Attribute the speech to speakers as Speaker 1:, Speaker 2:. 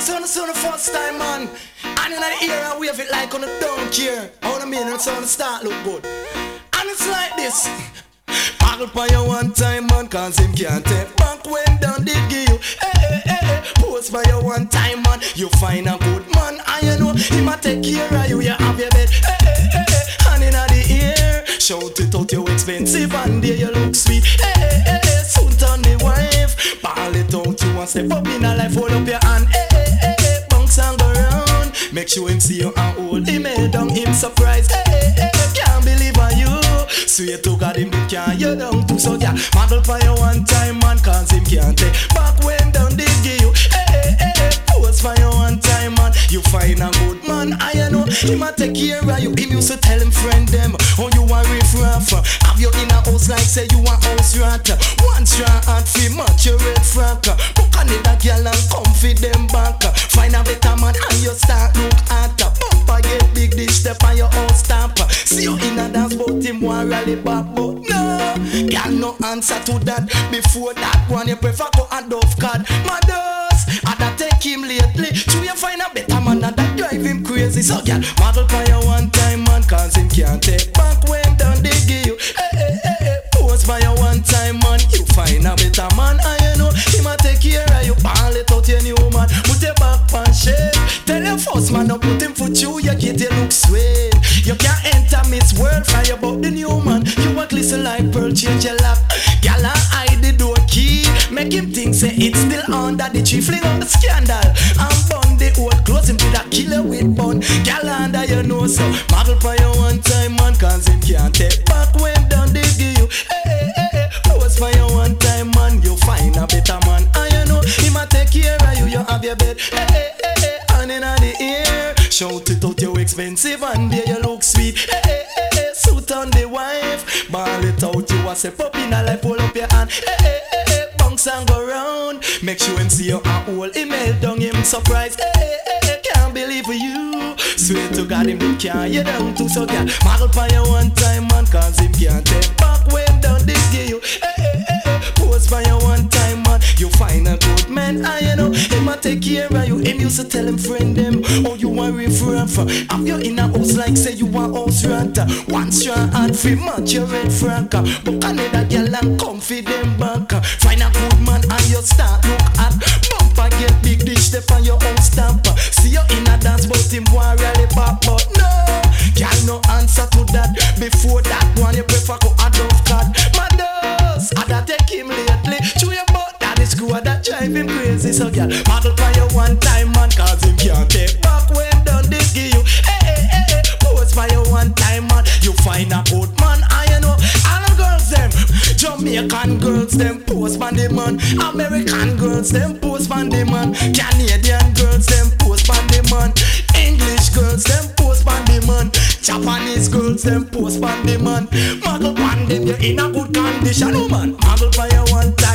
Speaker 1: sound the first time, man. And in the ear and wave it like on a don't care. How the mean it sound start look good. And it's like this. Paddle for you one time, man, cause him can't take back when down did give you. Hey, hey, hey, pose for you one time, man. You find a good man, and you know he might take care of you. You have your bed. Hey, hey, hey, hey, hand in the ear. Shout it out, you expensive, and there you look sweet. Hey, hey, hey, hey, soon turn the wife. Ball it out, you want step up in a life, hold up your hand. Hey, hey, hey, hey, bounce and go round. Make sure him see you and hold him head down, him surprised. Hey, hey, hey, can't believe on you. Swear to God him can't you down too, so yeah. Model for you one time, man, cause him can't take back when down they give you. Hey, hey, hey, pose for you one time, man. You find a good man, I know him a take care of you. Him used to tell him friend them, oh you a riff raff. Have you in a house like say you a house rat. One straw and fee match your red frack. Book another girl and come feed them back. Find a better man and you start look at. Bumper get big dish step on your own stamp. See you in a dance but him want rally back. But no, girl no answer to that. Before that one you prefer go a dove card. Mothers, I da take him lately. So you find a better man and that drive him crazy. So girl, model for you one time man, cause him can't take back when done they give you. Hey, hey, hey, hey, pose for you one time man. You find a better man and you know him a take care of you. Ball it out your new man, put your back pan shape. Tell your first man no put him foot you, you get you look sweet. You can't enter Miss World fly about the new man. You want listen like pearl change your lock. Gyal hide the door key, make him think say it's still under the tree. Fling out the scandal and burn the old clothes. Him did a killer with bun. Gyal under your nose so model for you one time man, cause him can't take back when done they give you. Hey, hey, hey, pose for you one time man. You find a better man and you know him a take care of you. You have your bed. Hey, hey, hey, hey, hand in the ear. Shout it out, you expensive and there you look sweet. Hey, hey, hey, hey, suit on the wife. Ball it out, you a step up in a life, hold up your hand. Hey, hey, hey, hey, bounce and go round. Make sure him see you and hold him head down, him surprised. Hey, hey, hey, hey, can't believe you. Swear to God him can't you down too, so girl, model for you one time man, cause him can't take back when down they give you. Hey, hey, hey, hey, pose for you one time man. You find a good man, and you know him a take care of you. Him used to tell him friend them, oh you a riff raff. Have you in a house like say you a house rat. One straw and free match your red frack. Book another girl and come feed them back. Find a good man and you start look at. Bumper get big dish step on your own stamp. See you in a dance but him want rally back. But no, girl no answer to that. Before that one you prefer go a dove card. Mothers, I da take him lately. Chew your butt that is good that drive him crazy. So girl, model for you one time man, cause him can't take back when done this give you. Hey, hey, hey, hey, pose for you one time man. You find a good man and you know all the girls them. Jamaican girls them pose for the man. American girls them pose for the man. Canadian girls them pose for the man. English girls them pose for the man. Japanese girls them pose for the man. Model for them you in a good condition, oh man. Model for you one time.